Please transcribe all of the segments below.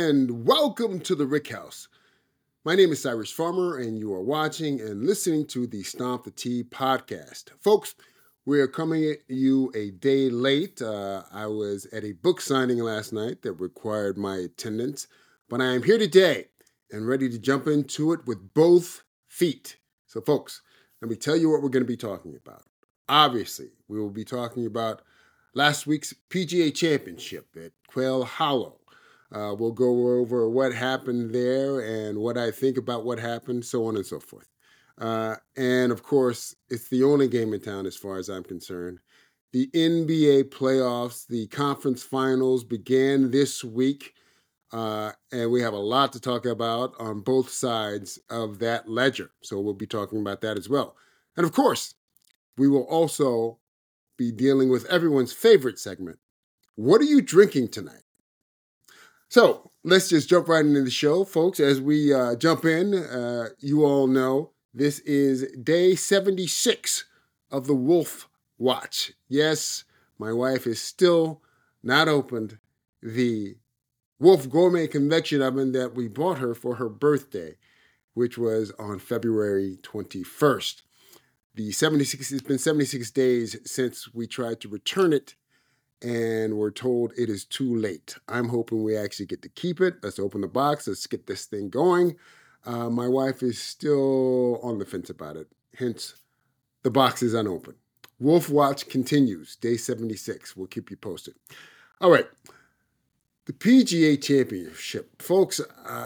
and welcome to the Rick House. My name is Cyrus Farmer, and you are watching and listening to the Stomp the Tea podcast. Folks, we are coming at you a day late. I was at a book signing last night that required my attendance, but I am here today and ready to jump into it with both feet. So, folks, let me tell you what we're going to be talking about. Obviously, we will be talking about last week's PGA Championship at Quail Hollow. We'll go over what happened there and what I think about what happened, so on and so forth. And of course, it's the only game in town as far as I'm concerned. The NBA playoffs, the conference finals began this week, and we have a lot to talk about on both sides of that ledger. So we'll be talking about that as well. And of course, we will also be dealing with everyone's favorite segment. What are you drinking tonight? So let's just jump right into the show, folks. As we jump in, you all know this is day 76 of the Wolf Watch. Yes, my wife has still not opened the Wolf Gourmet Convection Oven that we bought her for her birthday, which was on February 21st. It's been 76 days since we tried to return it, and we're told it is too late. I'm hoping we actually get to keep it. Let's open the box. Let's get this thing going. My wife is still on the fence about it. Hence, the box is unopened. Wolf Watch continues, day 76. We'll keep you posted. All right. The PGA Championship. Folks,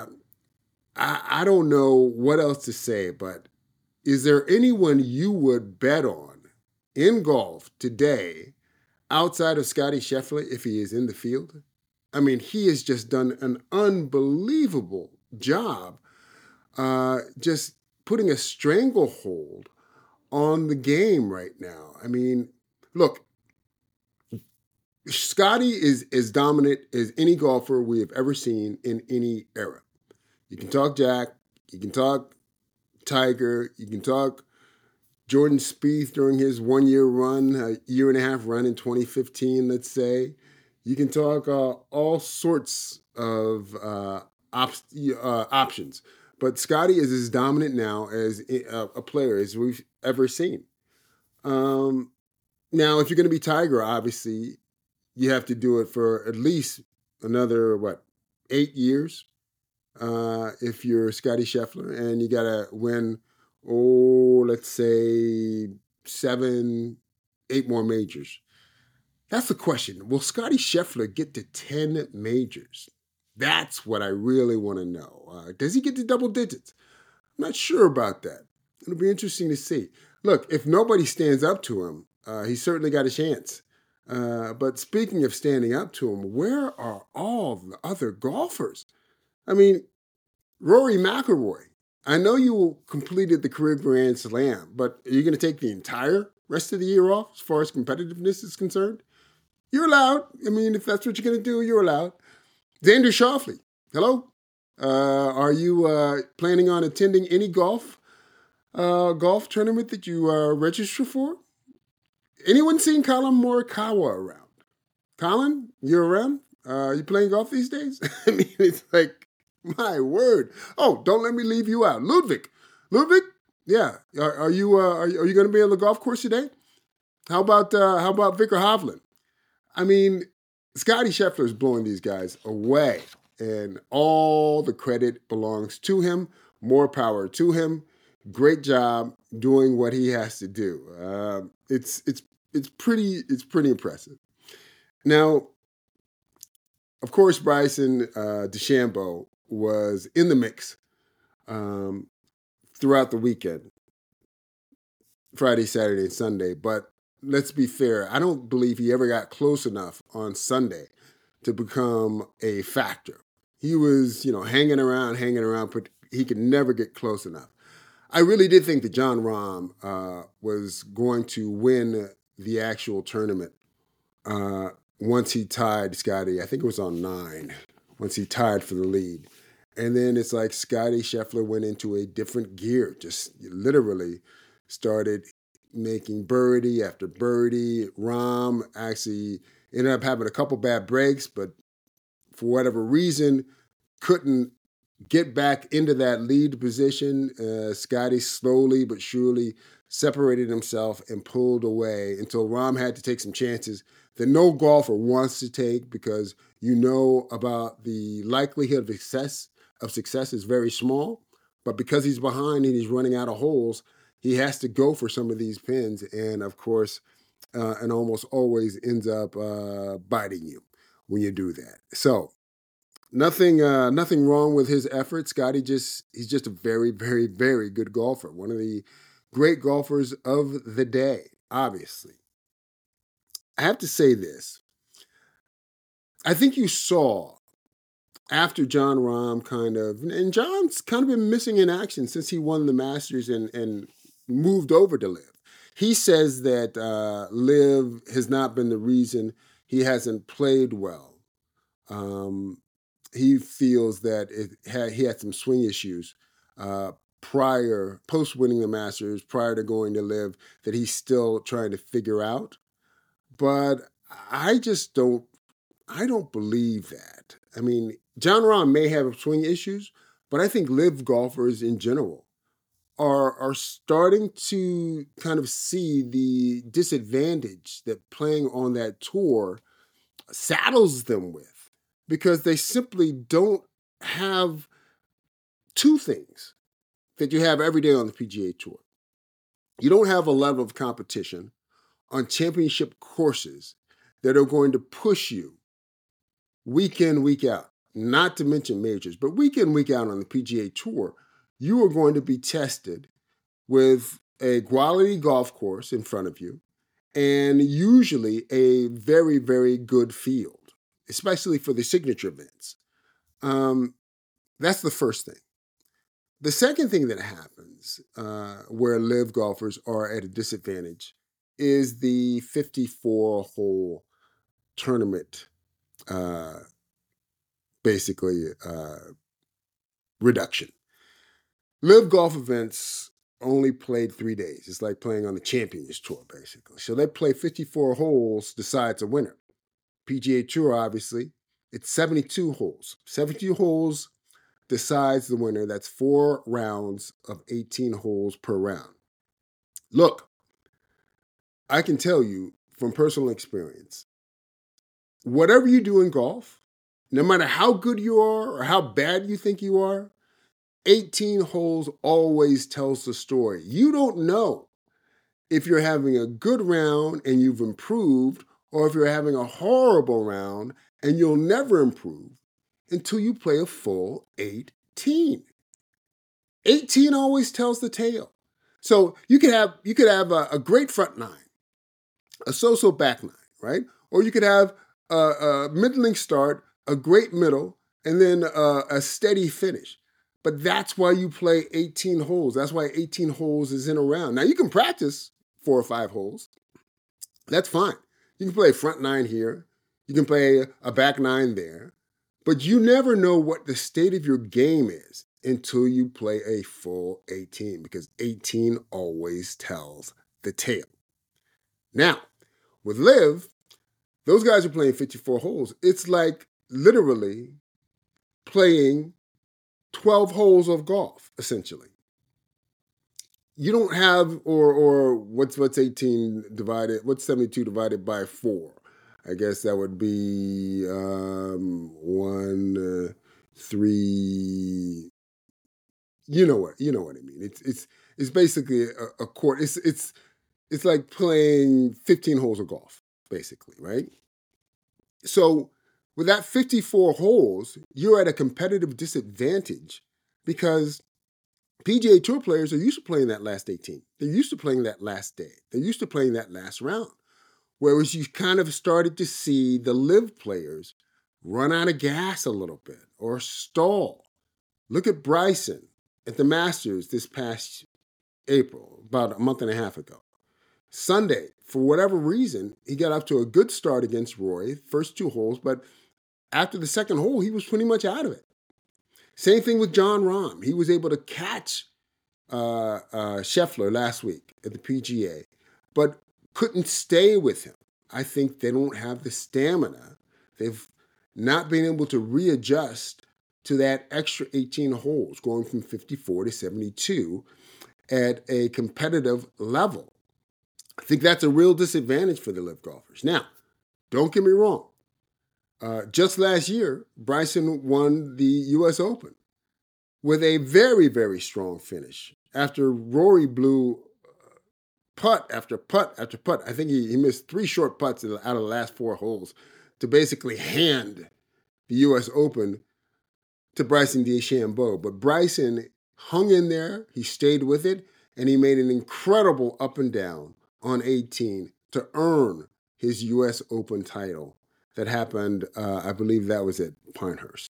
I don't know what else to say, but is there anyone you would bet on in golf today outside of Scottie Scheffler if he is in the field? I mean, he has just done an unbelievable job just putting a stranglehold on the game right now. I mean, look, Scottie is as dominant as any golfer we have ever seen in any era. You can talk Jack, you can talk Tiger, you can talk Jordan Spieth during his 1 year run, a year and a half run in 2015, let's say. You can talk all sorts of options. But Scottie is as dominant now as a player as we've ever seen. Now, if you're going to be Tiger, obviously, you have to do it for at least another, 8 years if you're Scottie Scheffler. And you got to win let's say 7, 8 more majors. That's the question. Will Scottie Scheffler get to 10 majors? That's what I really want to know. Does he get to double digits? I'm not sure about that. It'll be interesting to see. Look, if nobody stands up to him, he's certainly got a chance. But speaking of standing up to him, where are all the other golfers? I mean, Rory McIlroy. I know you completed the career Grand Slam, but are you going to take the entire rest of the year off as far as competitiveness is concerned? You're allowed. I mean, if that's what you're going to do, you're allowed. Xander Schauffele, hello? Are you planning on attending any golf tournament that you register for? Anyone seen Colin Morikawa around? Colin, you're around? You playing golf these days? I mean, it's like, my word. Oh, don't let me leave you out. Ludwig, yeah. Are you going to be on the golf course today? How about Viktor Hovland? I mean, Scottie Scheffler is blowing these guys away, and all the credit belongs to him. More power to him. Great job doing what he has to do. It's pretty impressive. Now, of course, Bryson DeChambeau was in the mix throughout the weekend, Friday, Saturday, and Sunday. But let's be fair, I don't believe he ever got close enough on Sunday to become a factor. He was, hanging around, but he could never get close enough. I really did think that Jon Rahm was going to win the actual tournament once he tied Scottie. I think it was on 9, once he tied for the lead. And then it's like Scottie Scheffler went into a different gear, just literally started making birdie after birdie. Rahm actually ended up having a couple bad breaks, but for whatever reason, couldn't get back into that lead position. Scotty slowly but surely separated himself and pulled away until Rahm had to take some chances that no golfer wants to take, because you know about the likelihood of success is very small. But because he's behind and he's running out of holes, he has to go for some of these pins, and of course, and almost always ends up biting you when you do that. So nothing wrong with his effort. He's just a very, very, very good golfer. One of the great golfers of the day, obviously. I have to say this. I think you saw after Jon Rahm and John's kind of been missing in action since he won the Masters and moved over to LIV. He says that LIV has not been the reason he hasn't played well. He feels that he had some swing issues post winning the Masters, prior to going to LIV, that he's still trying to figure out. But I don't believe that. I mean, Jon Rahm may have swing issues, but I think LIV golfers in general are starting to kind of see the disadvantage that playing on that tour saddles them with, because they simply don't have two things that you have every day on the PGA Tour. You don't have a level of competition on championship courses that are going to push you week in, week out, not to mention majors, but week in, week out on the PGA Tour. You are going to be tested with a quality golf course in front of you, and usually a very, very good field, especially for the signature events. That's the first thing. The second thing that happens where LIV golfers are at a disadvantage is the 54-hole tournament, reduction. LIV golf events only played 3 days. It's like playing on the Champions Tour, basically. So they play 54 holes, decides a winner. PGA Tour, obviously, it's 72 holes. 72 holes decides the winner. That's 4 rounds of 18 holes per round. Look, I can tell you from personal experience, whatever you do in golf, no matter how good you are or how bad you think you are, 18 holes always tells the story. You don't know if you're having a good round and you've improved, or if you're having a horrible round and you'll never improve until you play a full 18. 18 always tells the tale. So you could have a great front nine, a so-so back nine, right? Or you could have a middling start, a great middle, and then a steady finish. But that's why you play 18 holes. That's why 18 holes is in a round. Now, you can practice 4 or 5 holes. That's fine. You can play a front nine here. You can play a back nine there. But you never know what the state of your game is until you play a full 18, because 18 always tells the tale. Now, with LIV, those guys are playing 54 holes. It's like literally playing 12 holes of golf, essentially. You don't have, or what's 18 divided, what's 72 divided by 4? I guess that would be 1, 3. You know what I mean. It's basically a court. It's like playing 15 holes of golf, basically, right? So with that 54 holes, you're at a competitive disadvantage, because PGA Tour players are used to playing that last 18. They're used to playing that last day. They're used to playing that last round. Whereas you kind of started to see the LIV players run out of gas a little bit or stall. Look at Bryson at the Masters this past April, about a month and a half ago. Sunday, for whatever reason, he got up to a good start against Roy, first 2 holes, but after the second hole, he was pretty much out of it. Same thing with Jon Rahm. He was able to catch Scheffler last week at the PGA, but couldn't stay with him. I think they don't have the stamina. They've not been able to readjust to that extra 18 holes, going from 54 to 72 at a competitive level. I think that's a real disadvantage for the LIV golfers. Now, don't get me wrong. Just last year, Bryson won the U.S. Open with a very, very strong finish after Rory blew putt after putt after putt. I think he missed 3 short putts out of the last 4 holes to basically hand the U.S. Open to Bryson DeChambeau. But Bryson hung in there, he stayed with it, and he made an incredible up and down on 18 to earn his U.S. Open title that happened, I believe that was at Pinehurst.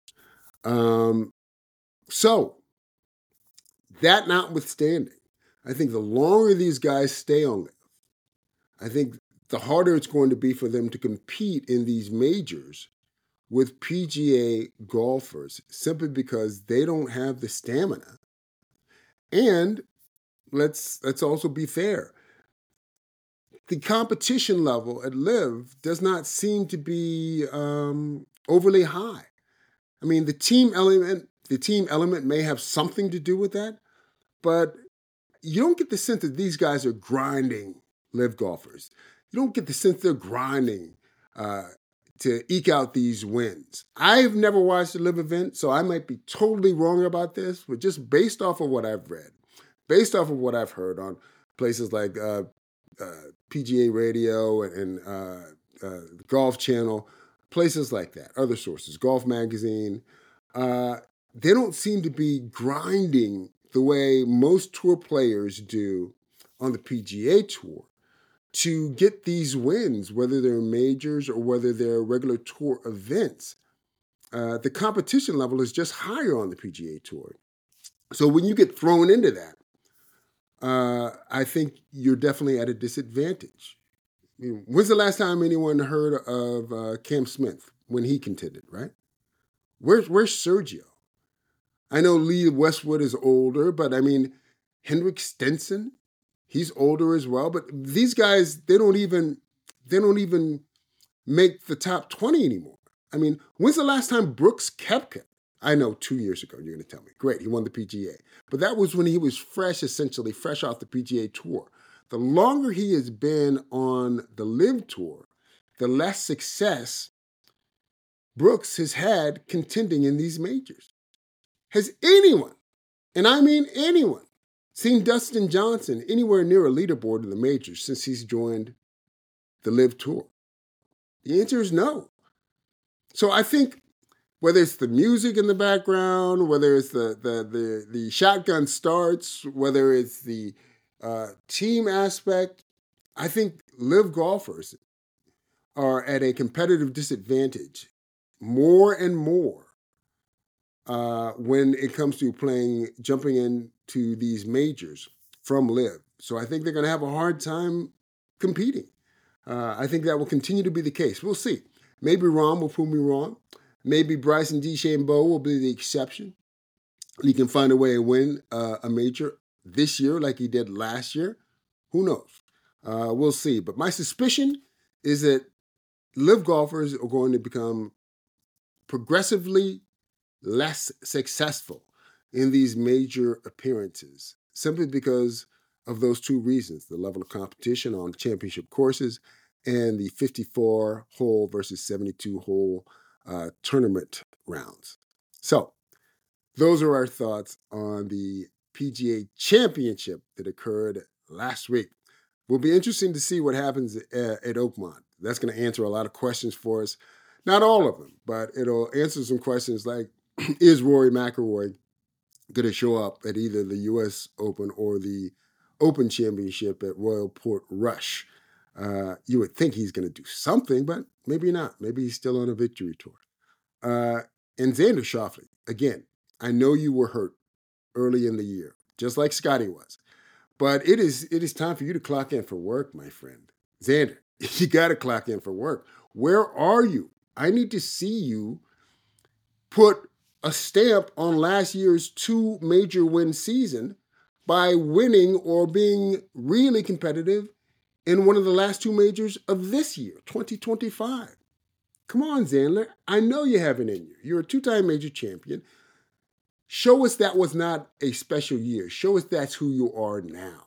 So, that notwithstanding, I think the longer these guys stay on LIV, I think the harder it's going to be for them to compete in these majors with PGA golfers simply because they don't have the stamina. And let's also be fair. The competition level at LIV does not seem to be overly high. I mean, the team element may have something to do with that, but you don't get the sense that these guys are grinding LIV golfers. You don't get the sense they're grinding to eke out these wins. I've never watched a LIV event, so I might be totally wrong about this, but just based off of what I've read, based off of what I've heard on places like PGA Radio and Golf Channel, places like that, other sources, Golf Magazine, they don't seem to be grinding the way most tour players do on the PGA Tour to get these wins, whether they're majors or whether they're regular tour events. The competition level is just higher on the PGA Tour. So when you get thrown into that, I think you're definitely at a disadvantage. When's the last time anyone heard of Cam Smith when he contended, right? Where's Sergio? I know Lee Westwood is older, but I mean, Henrik Stenson, he's older as well. But these guys, they don't even make the top 20 anymore. I mean, when's the last time Brooks Koepka? I know 2 years ago, you're going to tell me. Great, he won the PGA. But that was when he was essentially fresh off the PGA Tour. The longer he has been on the LIV Tour, the less success Brooks has had contending in these majors. Has anyone, and I mean anyone, seen Dustin Johnson anywhere near a leaderboard in the majors since he's joined the LIV Tour? The answer is no. So I think whether it's the music in the background, whether it's the shotgun starts, whether it's the team aspect, I think LIV golfers are at a competitive disadvantage more and more when it comes to jumping into these majors from LIV. So I think they're going to have a hard time competing. I think that will continue to be the case. We'll see. Maybe Rahm will prove me wrong. Maybe Bryson DeChambeau will be the exception. He can find a way to win a major this year like he did last year. Who knows? We'll see. But my suspicion is that LIV golfers are going to become progressively less successful in these major appearances simply because of those two reasons, the level of competition on championship courses and the 54-hole versus 72-hole tournament rounds. So those are our thoughts on the PGA Championship that occurred last week. Will be interesting to see what happens at Oakmont. That's going to answer a lot of questions for us. Not all of them, but it'll answer some questions like, is Rory McIlroy going to show up at either the U.S. Open or the Open Championship at Royal Portrush? You would think he's going to do something, but maybe not. Maybe he's still on a victory tour. And Xander Schauffele, again, I know you were hurt early in the year, just like Scotty was. But it is time for you to clock in for work, my friend. Xander, you got to clock in for work. Where are you? I need to see you put a stamp on last year's 2 major win season by winning or being really competitive in one of the last 2 majors of this year, 2025. Come on, Xander. I know you have it in you. You're a 2-time major champion. Show us that was not a special year. Show us that's who you are now.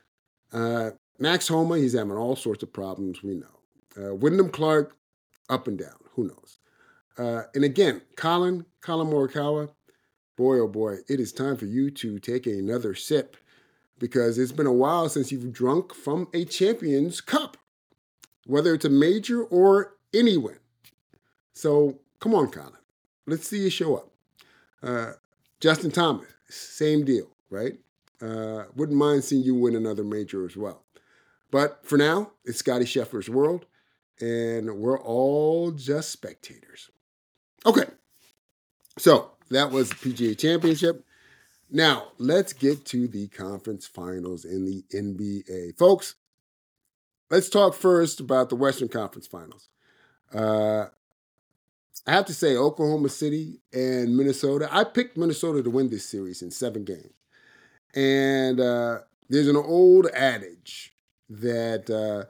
Max Homa, he's having all sorts of problems, we know. Wyndham Clark, up and down, who knows. And again, Colin Morikawa, boy, oh boy, it is time for you to take another sip because it's been a while since you've drunk from a Champions Cup, whether it's a major or any win. So come on, Colin. Let's see you show up. Justin Thomas, same deal, right? Wouldn't mind seeing you win another major as well. But for now, it's Scotty Scheffler's world, and we're all just spectators. Okay, so that was the PGA Championship. Now, let's get to the conference finals in the NBA. Folks, let's talk first about the Western Conference Finals. I have to say, Oklahoma City and Minnesota. I picked Minnesota to win this series in 7 games. And there's an old adage that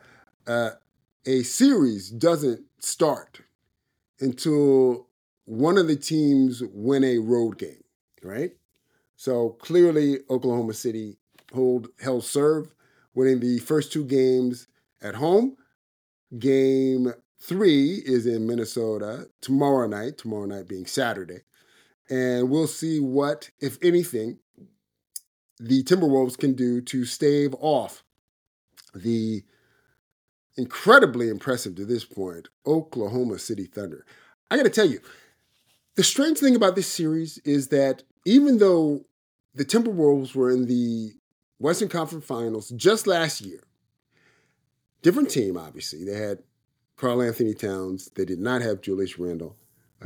a series doesn't start until one of the teams win a road game, right? So clearly, Oklahoma City held serve, winning the first 2 games at home. Game 3 is in Minnesota tomorrow night being Saturday. And we'll see what, if anything, the Timberwolves can do to stave off the incredibly impressive to this point Oklahoma City Thunder. I got to tell you, the strange thing about this series is that even though the Timberwolves were in the Western Conference Finals just last year, different team, obviously. They had Karl-Anthony Towns. They did not have Julius Randle,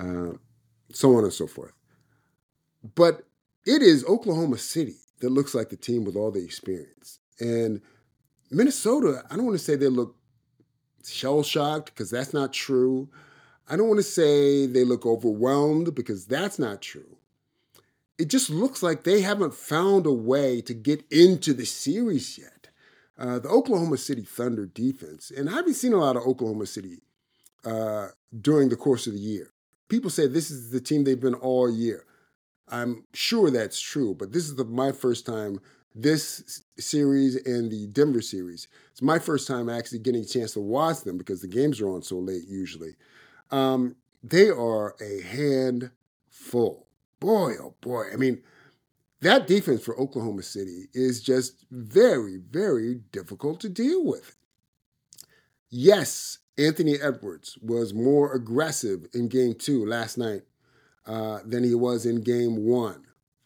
so on and so forth. But it is Oklahoma City that looks like the team with all the experience. And Minnesota, I don't want to say they look shell-shocked because that's not true. I don't want to say they look overwhelmed because that's not true. It just looks like they haven't found a way to get into the series yet. The Oklahoma City Thunder defense, and I haven't seen a lot of Oklahoma City during the course of the year. People say this is the team they've been all year. I'm sure that's true, but this is my first time, this series and the Denver series. It's my first time actually getting a chance to watch them because the games are on so late usually. They are a handful. Boy, oh boy. I mean, that defense for Oklahoma City is just very, very difficult to deal with. Yes, Anthony Edwards was more aggressive in Game 2 last night than he was in Game 1.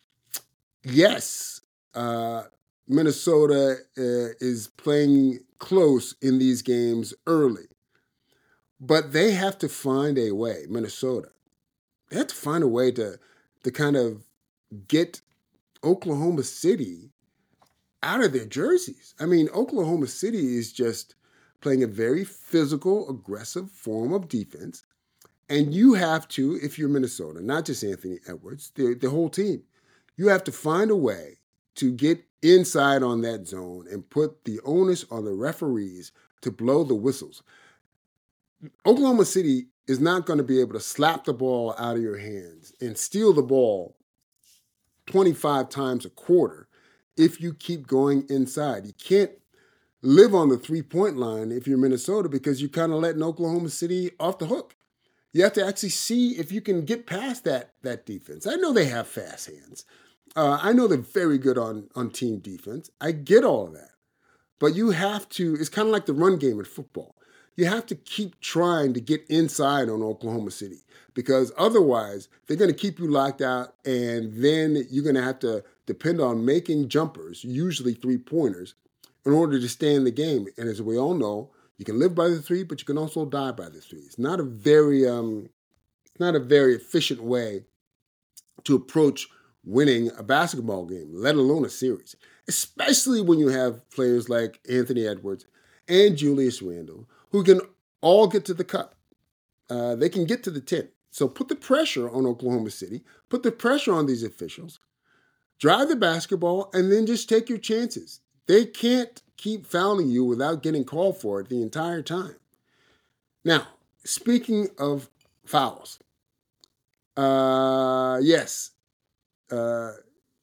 Yes, Minnesota is playing close in these games early. But they have to find a way, Minnesota. They have to find a way to kind of get Oklahoma City out of their jerseys. I mean, Oklahoma City is just playing a very physical, aggressive form of defense. And you have to, if you're Minnesota, not just Anthony Edwards, the whole team, you have to find a way to get inside on that zone and put the onus on the referees to blow the whistles. Oklahoma City is not going to be able to slap the ball out of your hands and steal the ball 25 times a quarter if you keep going inside. You can't live on the 3-point line if you're Minnesota because you're kind of letting Oklahoma City off the hook. You have to actually see if you can get past that defense. I know they have fast hands. I know they're very good on team defense. I get all of that. But you have to, it's kind of like the run game in football. You have to keep trying to get inside on Oklahoma City because otherwise they're going to keep you locked out and then you're going to have to depend on making jumpers, usually 3-pointers, in order to stay in the game. And as we all know, you can live by the 3, but you can also die by the 3. It's not a very efficient way to approach winning a basketball game, let alone a series, especially when you have players like Anthony Edwards and Julius Randle, who can all get to the cup. They can get to the 10. So put the pressure on Oklahoma City, put the pressure on these officials, drive the basketball, and then just take your chances. They can't keep fouling you without getting called for it the entire time. Now, speaking of fouls, yes, uh,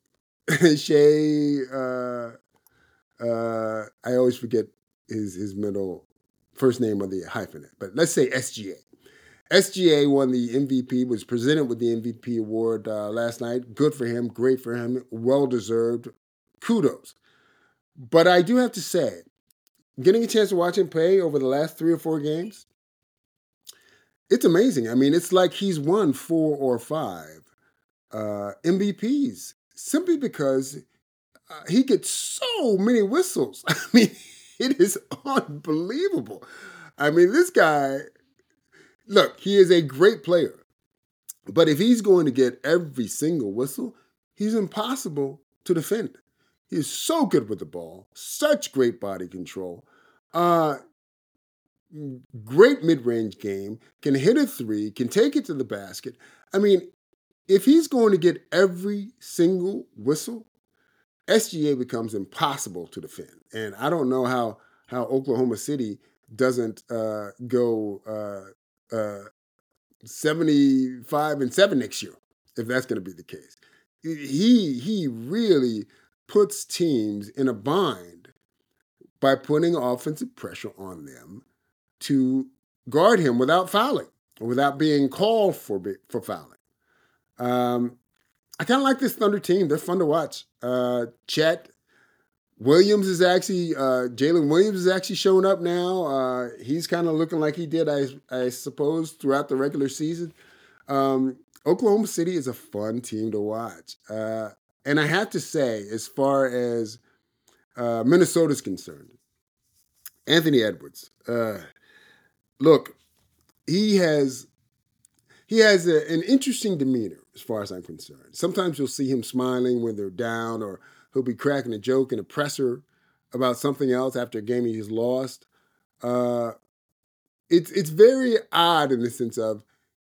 Shea. I always forget his middle first name of the hyphenate, but let's say SGA. SGA won the MVP, was presented with the MVP award last night. Good for him, great for him, well deserved. Kudos. But I do have to say, getting a chance to watch him play over the last 3 or 4 games, it's amazing. I mean, it's like he's won 4 or 5 MVPs simply because he gets so many whistles. I mean, it is unbelievable. I mean, this guy, look, he is a great player. But if he's going to get every single whistle, he's impossible to defend. He is so good with the ball, such great body control, uh, great mid range game, can hit a three, can take it to the basket. I mean, if he's going to get every single whistle, SGA becomes impossible to defend. And I don't know how Oklahoma City doesn't go 75-7 next year, if that's going to be the case. He really puts teams in a bind by putting offensive pressure on them to guard him without fouling or without being called for fouling. I kind of like this Thunder team. They're fun to watch. Chet Williams is actually, Jalen Williams is actually showing up now. He's kind of looking like he did, I suppose, throughout the regular season. Oklahoma City is a fun team to watch. And I have to say, as far as Minnesota's concerned, Anthony Edwards, look, he has an interesting demeanor as far as I'm concerned. Sometimes you'll see him smiling when they're down, or he'll be cracking a joke in a presser about something else after a game he has lost. It's very odd in the sense of,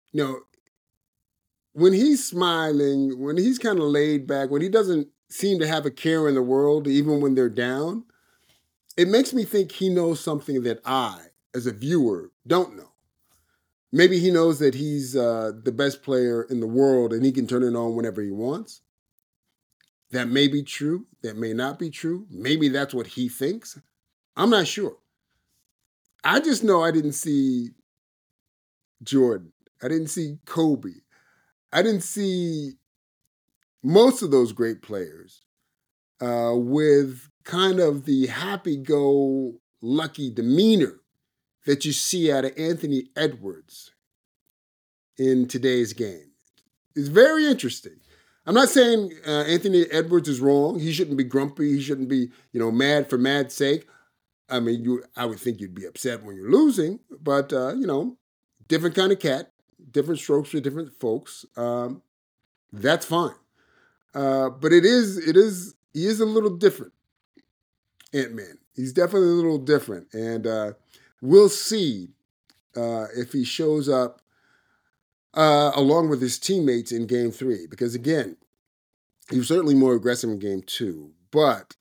when he's smiling, when he's kind of laid back, when he doesn't seem to have a care in the world, even when they're down, it makes me think he knows something that I, as a viewer, don't know. Maybe he knows that he's the best player in the world and he can turn it on whenever he wants. That may be true. That may not be true. Maybe that's what he thinks. I'm not sure. I just know I didn't see Jordan. I didn't see Kobe. I didn't see most of those great players with kind of the happy-go-lucky demeanor that you see out of Anthony Edwards in today's game. It's very interesting. I'm not saying Anthony Edwards is wrong. He shouldn't be grumpy. He shouldn't be, mad for mad's sake. I mean, I would think you'd be upset when you're losing, but different kind of cat, different strokes for different folks. That's fine. But he is a little different, Ant-Man. He's definitely a little different, and we'll see if he shows up along with his teammates in Game 3. Because again, he was certainly more aggressive in Game 2. But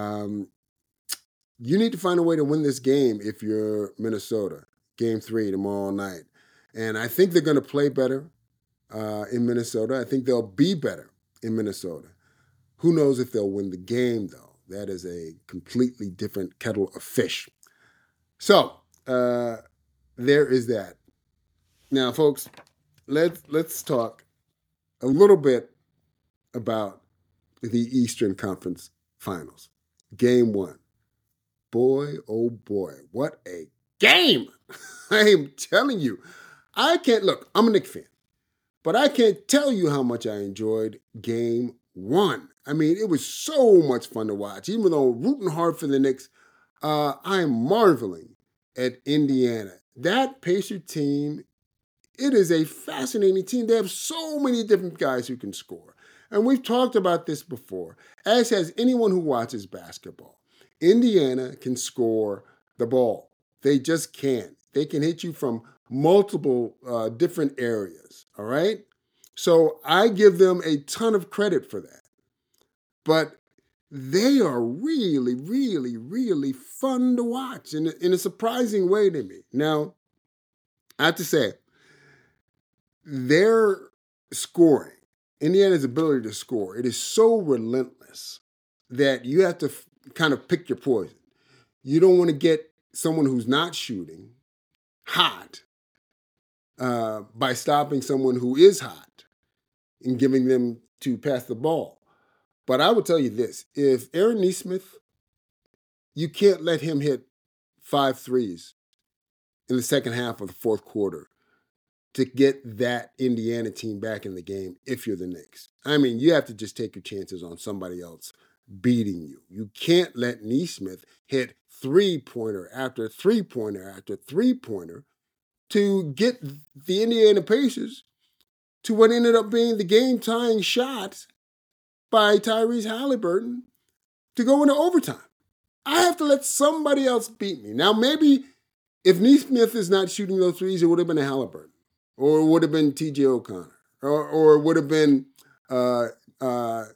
you need to find a way to win this game if you're Minnesota. Game 3 tomorrow night. And I think they're going to play better in Minnesota. I think they'll be better in Minnesota. Who knows if they'll win the game, though? That is a completely different kettle of fish. So, there is that. Now, folks, let's talk a little bit about the Eastern Conference Finals. Game 1. Boy, oh boy, what a game! I am telling you, look, I'm a Knicks fan, but I can't tell you how much I enjoyed Game 1. I mean, it was so much fun to watch. Even though rooting hard for the Knicks, I am marveling at Indiana. That Pacer team, it is a fascinating team. They have so many different guys who can score. And we've talked about this before, as has anyone who watches basketball. Indiana can score the ball. They just can. They can hit you from multiple different areas, all right? So I give them a ton of credit for that. But they are really, really, really fun to watch in a surprising way to me. Now, I have to say, their scoring Indiana's ability to score, it is so relentless that you have to kind of pick your poison. You don't want to get someone who's not shooting hot by stopping someone who is hot and giving them to pass the ball. But I would tell you this: if Aaron Nesmith, you can't let him hit 5 threes in the second half of the fourth quarter to get that Indiana team back in the game if you're the Knicks. I mean, you have to just take your chances on somebody else beating you. You can't let Nesmith hit three-pointer after three-pointer after three-pointer to get the Indiana Pacers to what ended up being the game-tying shot by Tyrese Halliburton to go into overtime. I have to let somebody else beat me. Now, maybe if Nesmith is not shooting those threes, it would have been a Halliburton, or it would have been T.J. O'Connor, or it would have been Nembhard.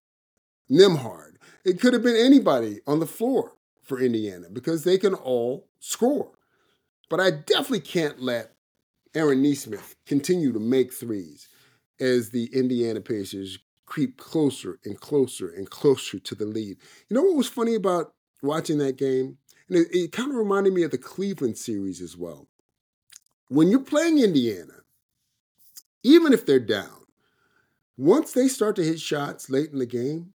It could have been anybody on the floor for Indiana because they can all score. But I definitely can't let Aaron Nesmith continue to make threes as the Indiana Pacers creep closer and closer and closer to the lead. You know what was funny about watching that game? And it kind of reminded me of the Cleveland series as well. When you're playing Indiana, even if they're down, once they start to hit shots late in the game,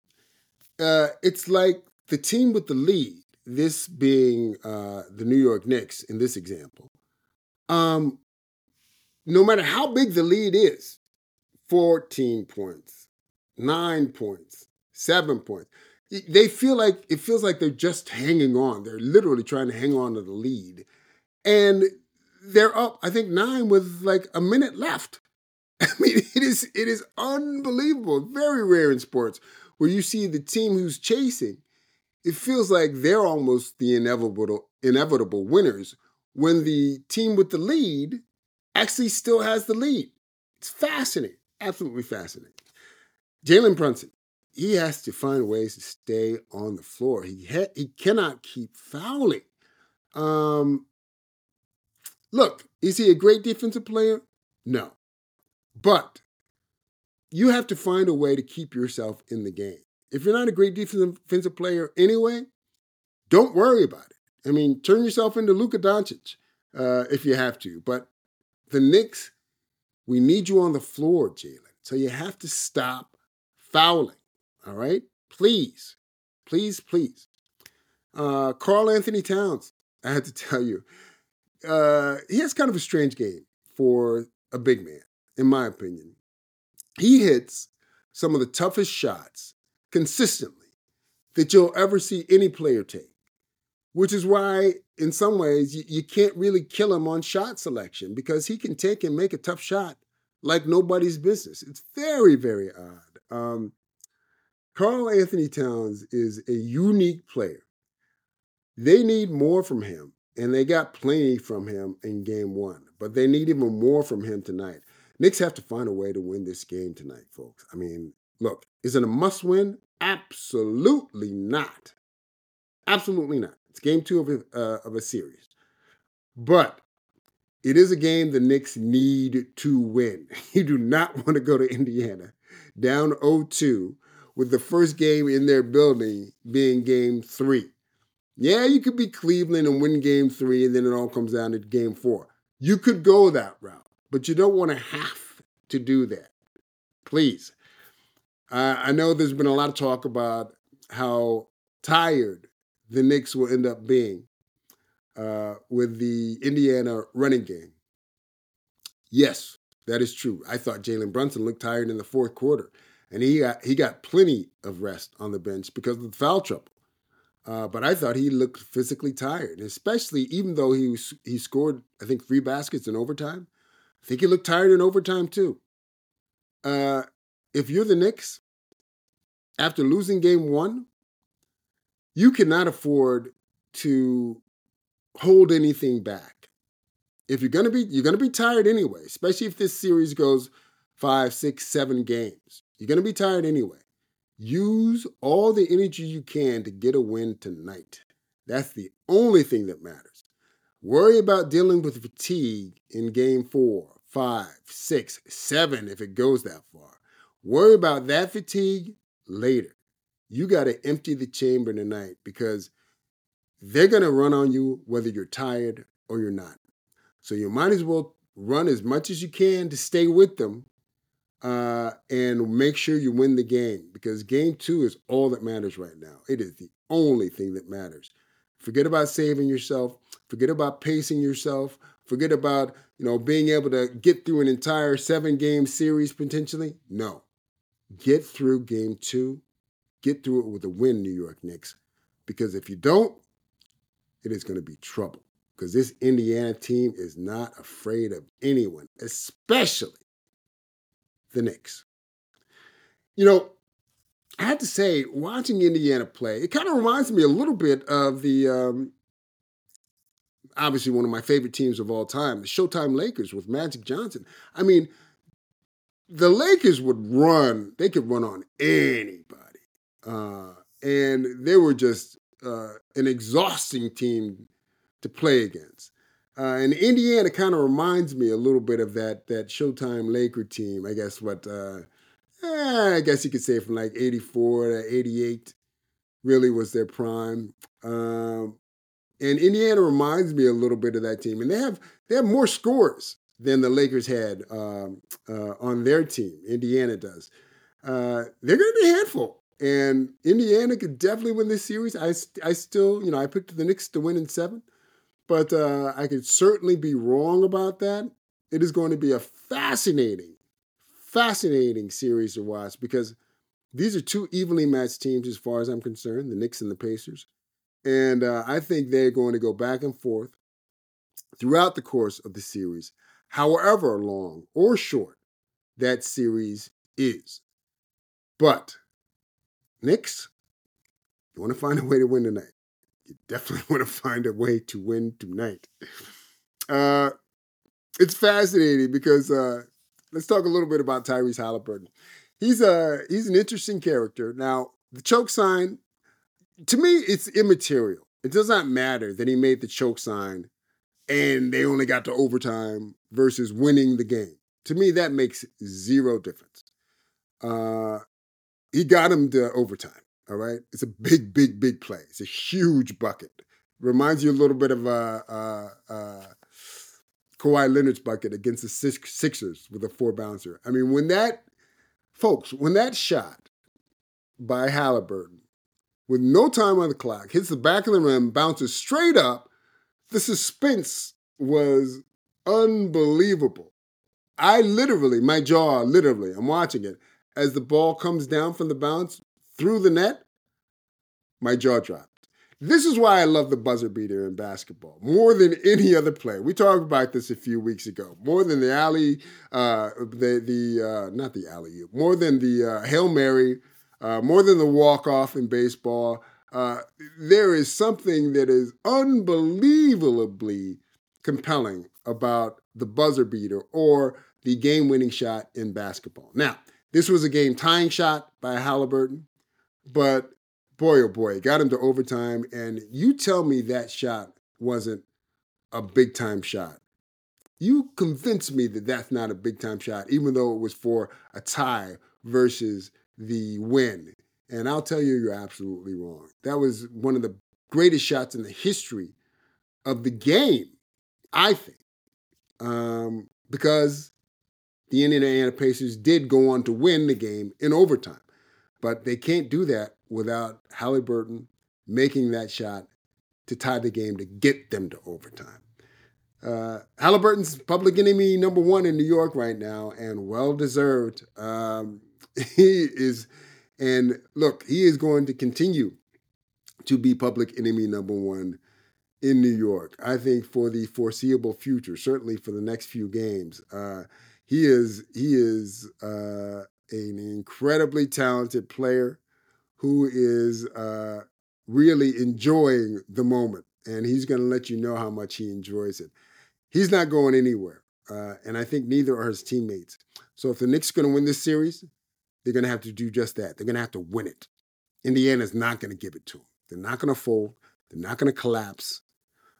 it's like the team with the lead, this being the New York Knicks in this example, no matter how big the lead is, 14 points, 9 points, 7 points, it feels like they're just hanging on. They're literally trying to hang on to the lead. And they're up, I think, 9 with like a minute left. I mean, it is unbelievable. Very rare in sports where you see the team who's chasing, it feels like they're almost the inevitable winners when the team with the lead actually still has the lead. It's fascinating, absolutely fascinating. Jalen Brunson, he has to find ways to stay on the floor. He cannot keep fouling. Look, is he a great defensive player? No. But you have to find a way to keep yourself in the game. If you're not a great defensive player anyway, don't worry about it. I mean, turn yourself into Luka Doncic if you have to. But the Knicks, we need you on the floor, Jalen. So you have to stop fouling, all right? Please, please, please. Karl Anthony Towns, I had to tell you, he has kind of a strange game for a big man, in my opinion. He hits some of the toughest shots consistently that you'll ever see any player take, which is why, in some ways, you can't really kill him on shot selection because he can take and make a tough shot like nobody's business. It's very, very odd. Karl Anthony Towns is a unique player. They need more from him, and they got plenty from him in game one, but they need even more from him tonight. Knicks have to find a way to win this game tonight, folks. I mean, look, is it a must-win? Absolutely not. Absolutely not. It's game 2 of a series. But it is a game the Knicks need to win. You do not want to go to Indiana down 0-2 with the first game in their building being game 3. Yeah, you could beat Cleveland and win game 3, and then it all comes down to game 4. You could go that route, but you don't want to have to do that. Please. I know there's been a lot of talk about how tired the Knicks will end up being with the Indiana running game. Yes, that is true. I thought Jalen Brunson looked tired in the fourth quarter, and he got plenty of rest on the bench because of the foul trouble. But I thought he looked physically tired, especially even though he scored, I think, 3 baskets in overtime. I think he looked tired in overtime too. If you're the Knicks, after losing game 1, you cannot afford to hold anything back. If you're gonna be tired anyway, especially if this series goes 5, 6, 7 games. You're gonna be tired anyway. Use all the energy you can to get a win tonight. That's the only thing that matters. Worry about dealing with fatigue in game 4, 5, 6, 7 if it goes that far. Worry about that fatigue later. You got to empty the chamber tonight because they're going to run on you whether you're tired or you're not. So you might as well run as much as you can to stay with them and make sure you win the game because game 2 is all that matters right now. It is the only thing that matters. Forget about saving yourself. Forget about pacing yourself. Forget about being able to get through an entire 7-game series potentially. No, get through game 2. Get through it with a win, New York Knicks. Because if you don't, it is going to be trouble. Because this Indiana team is not afraid of anyone, especially the Knicks. I have to say, watching Indiana play, it kind of reminds me a little bit of the, obviously one of my favorite teams of all time, the Showtime Lakers with Magic Johnson. I mean, the Lakers they could run on anybody. And they were just an exhausting team to play against. And Indiana kind of reminds me a little bit of that Showtime Laker team. I guess I guess you could say from like 84 to 88 really was their prime. And Indiana reminds me a little bit of that team. And they have more scores than the Lakers had on their team. Indiana does. They're going to be a handful. And Indiana could definitely win this series. I still, I picked the Knicks to win in 7. But I could certainly be wrong about that. It is going to be a fascinating series to watch because these are 2 evenly matched teams as far as I'm concerned, the Knicks and the Pacers. And I think they're going to go back and forth throughout the course of the series, however long or short that series is. But Knicks, you want to find a way to win tonight. You definitely want to find a way to win tonight. It's fascinating because let's talk a little bit about Tyrese Halliburton. He's an interesting character. Now, the choke sign, to me, it's immaterial. It does not matter that he made the choke sign and they only got to overtime versus winning the game. To me, that makes zero difference. He got him to overtime. All right, it's a big play. It's a huge bucket. Reminds you a little bit of Kawhi Leonard's bucket against the Sixers with a 4-bouncer. I mean, when that shot by Halliburton with no time on the clock hits the back of the rim, bounces straight up, the suspense was unbelievable. My jaw literally, I'm watching it as the ball comes down from the bounce through the net, my jaw dropped. This is why I love the buzzer beater in basketball more than any other play. We talked about this a few weeks ago. More than the not the alley-oop, more than the Hail Mary, more than the walk-off in baseball. There is something that is unbelievably compelling about the buzzer beater or the game-winning shot in basketball. Now, this was a game-tying shot by Halliburton, but boy, oh boy, got him to overtime. And you tell me that shot wasn't a big-time shot. You convince me that that's not a big-time shot, even though it was for a tie versus the win. And I'll tell you, you're absolutely wrong. That was one of the greatest shots in the history of the game, I think, because the Indiana Pacers did go on to win the game in overtime. But they can't do that without Halliburton making that shot to tie the game to get them to overtime. Halliburton's public enemy number 1 in New York right now, and well-deserved. He is going to continue to be public enemy number 1 in New York. I think for the foreseeable future, certainly for the next few games. He is an incredibly talented player who is really enjoying the moment, and he's going to let you know how much he enjoys it. He's not going anywhere, and I think neither are his teammates. So if the Knicks are going to win this series, they're going to have to do just that. They're going to have to win it. Indiana's not going to give it to them. They're not going to fold. They're not going to collapse.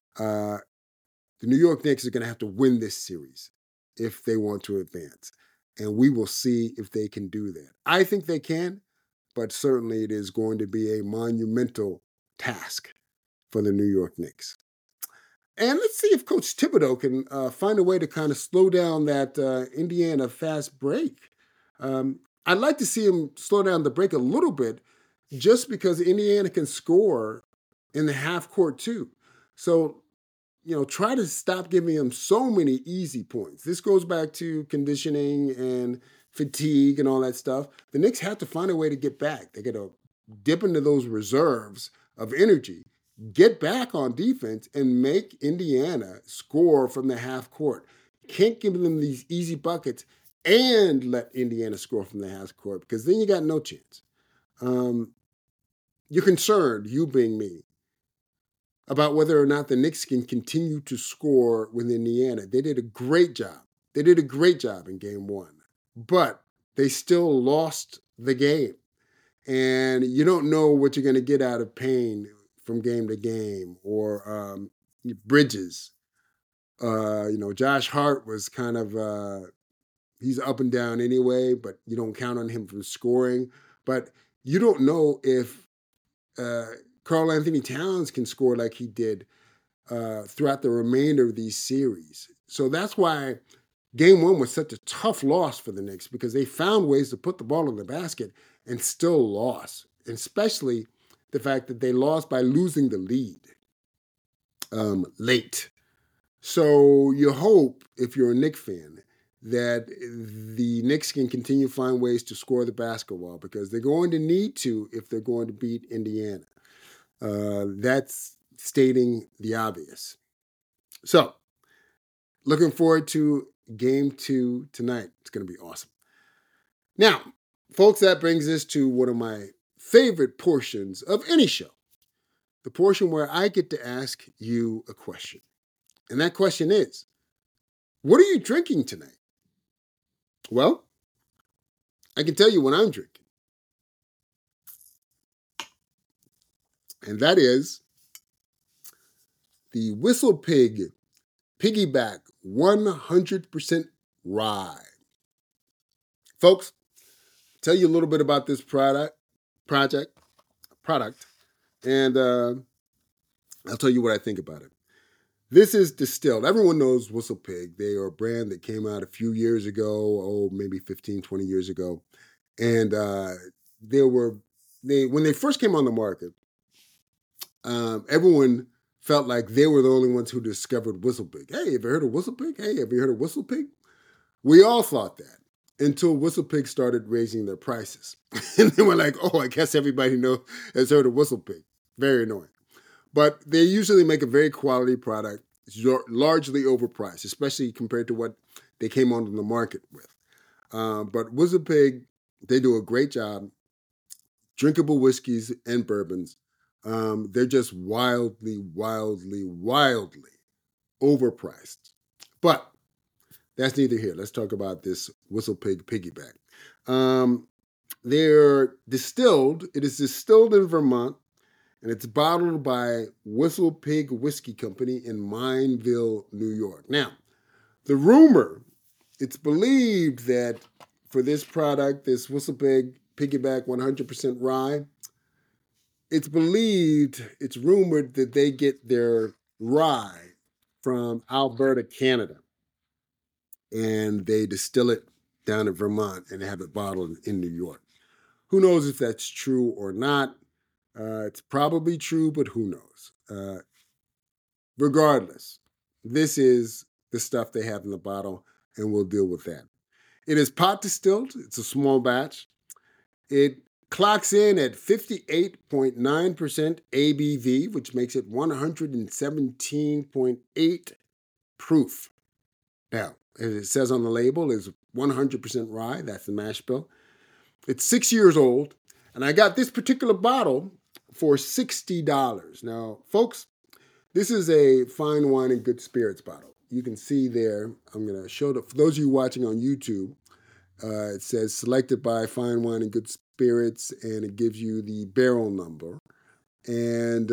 The New York Knicks are going to have to win this series if they want to advance. and we will see if they can do that. I think they can, but certainly it is going to be a monumental task for the New York Knicks. And let's see if Coach Thibodeau can find a way to kind of slow down that Indiana fast break. I'd like to see him slow down the break a little bit just because Indiana can score in the half court too. So, try to stop giving them so many easy points. This goes back to conditioning and fatigue and all that stuff. The Knicks have to find a way to get back. They got to dip into those reserves of energy, get back on defense, and make Indiana score from the half court. Can't give them these easy buckets and let Indiana score from the half court because then you got no chance. You're concerned, you being me, about whether or not the Knicks can continue to score with Indiana. They did a great job. They did a great job in game one, but they still lost the game. And you don't know what you're going to get out of Payne from game to game or Bridges. Josh Hart was kind of, he's up and down anyway, but you don't count on him from scoring. But you don't know if Karl Anthony Towns can score like he did throughout the remainder of these series. So that's why game one was such a tough loss for the Knicks because they found ways to put the ball in the basket and still lost, especially the fact that they lost by losing the lead late. So you hope, if you're a Knicks fan, that the Knicks can continue to find ways to score the basketball because they're going to need to if they're going to beat Indiana. That's stating the obvious. So, looking forward to game 2 tonight. It's going to be awesome. Now, folks, that brings us to one of my favorite portions of any show, the portion where I get to ask you a question. And that question is, what are you drinking tonight? Well, I can tell you what I'm drinking. And that is the Whistle Pig Piggyback 100% Rye. Folks, tell you a little bit about this product, and I'll tell you what I think about it. This is distilled. Everyone knows Whistle Pig. They are a brand that came out a few years ago, maybe 15, 20 years ago. And when they first came on the market, everyone felt like they were the only ones who discovered Whistle Pig. Hey, have you heard of Whistle Pig? Hey, have you heard of Whistle Pig? We all thought that until Whistle Pig started raising their prices. And they were like, oh, I guess everybody has heard of Whistle Pig. Very annoying. But they usually make a very quality product. It's largely overpriced, especially compared to what they came onto the market with. But Whistle Pig, they do a great job. Drinkable whiskeys and bourbons. They're just wildly, wildly, wildly overpriced. But that's neither here. Let's talk about this Whistle Pig Piggyback. They're distilled. It is distilled in Vermont, and it's bottled by Whistle Pig Whiskey Company in Mineville, New York. Now, it's believed that for this product, this Whistle Pig Piggyback 100% Rye, it's rumored that they get their rye from Alberta, Canada, and they distill it down in Vermont and have it bottled in New York. Who knows if that's true or not? It's probably true, but who knows? Regardless, this is the stuff they have in the bottle, and we'll deal with that. It is pot distilled. It's a small batch. It clocks in at 58.9% ABV, which makes it 117.8 proof. Now, as it says on the label, is 100% rye. That's the mash bill. It's 6 years old, and I got this particular bottle for $60. Now, folks, this is a fine wine and good spirits bottle. You can see there, I'm going to show for those of you watching on YouTube, it says selected by Fine Wine and Good Spirits, and it gives you the barrel number. And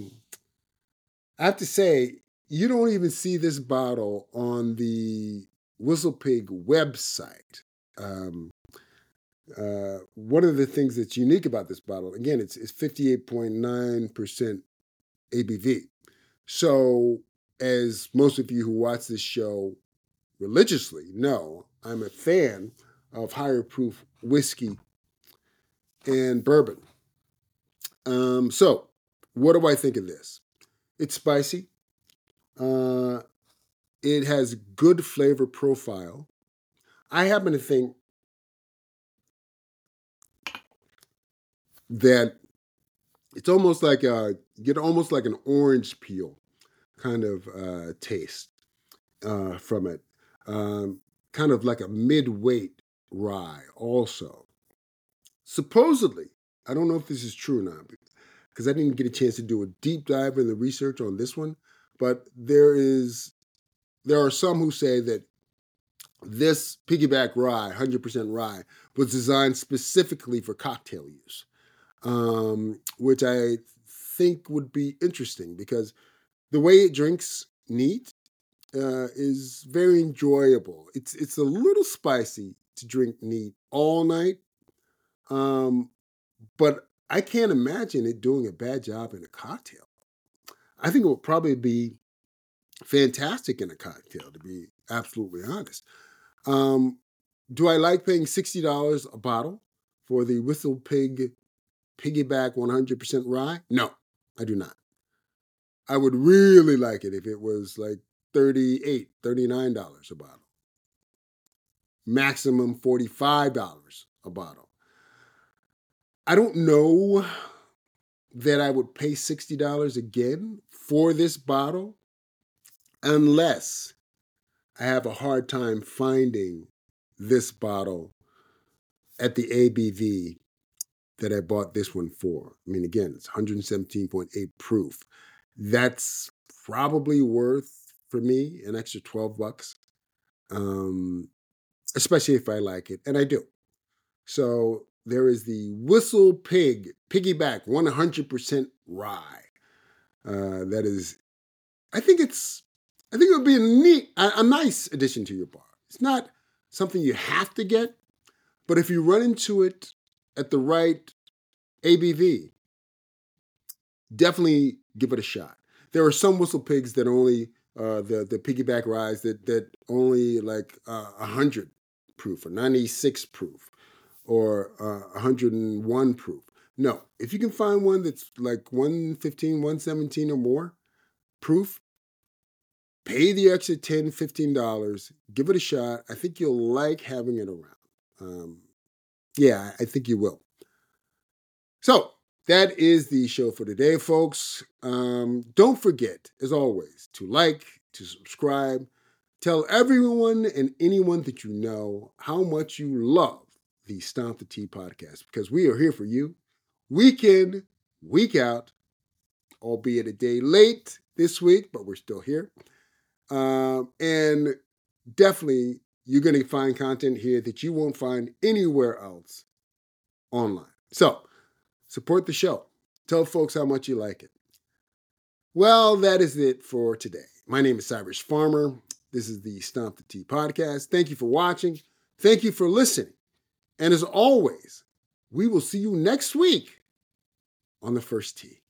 I have to say, you don't even see this bottle on the Whistle Pig website. One of the things that's unique about this bottle, again, it's 58.9% ABV. So, as most of you who watch this show religiously know, I'm a fan of higher proof whiskey and bourbon. So, what do I think of this? It's spicy. It has good flavor profile. I happen to think that it's almost like you get almost like an orange peel kind of taste from it. Kind of like a mid-weight rye also. Supposedly, I don't know if this is true or not, because I didn't get a chance to do a deep dive in the research on this one, but there are some who say that this piggyback rye, 100% rye, was designed specifically for cocktail use, which I think would be interesting because the way it drinks neat is very enjoyable. It's a little spicy to drink neat all night, but I can't imagine it doing a bad job in a cocktail. I think it would probably be fantastic in a cocktail, to be absolutely honest. Do I like paying $60 a bottle for the Whistle Pig Piggyback 100% rye? No, I do not. I would really like it if it was like $38, $39 a bottle. Maximum $45 a bottle. I don't know that I would pay $60 again for this bottle unless I have a hard time finding this bottle at the ABV that I bought this one for. I mean, again, it's 117.8 proof. That's probably worth, for me, an extra $12, especially if I like it, and I do. So there is the Whistle Pig Piggyback 100% rye. That is, I think it would be a nice addition to your bar. It's not something you have to get, but if you run into it at the right ABV, definitely give it a shot. There are some Whistle Pigs that only the piggyback ryes that only like 100 proof or 96 proof or 101 proof. No, if you can find one that's like 115, 117 or more proof, pay the extra $10, $15, give it a shot. I think you'll like having it around. Yeah, I think you will. So that is the show for today, folks. Don't forget, as always, to like, to subscribe, tell everyone and anyone that you know how much you love the Stomp the Tea podcast, because we are here for you week in, week out, albeit a day late this week, but we're still here. And definitely, you're going to find content here that you won't find anywhere else online. So, support the show. Tell folks how much you like it. Well, that is it for today. My name is Cyrus Farmer. This is the Stomp the Tea podcast. Thank you for watching. Thank you for listening. And as always, we will see you next week on the first tee.